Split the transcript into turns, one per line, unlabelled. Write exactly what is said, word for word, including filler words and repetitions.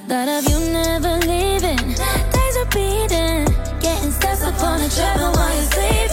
Thought of you never leaving. Days repeating. Getting stuck up on the treadmill while you're sleeping.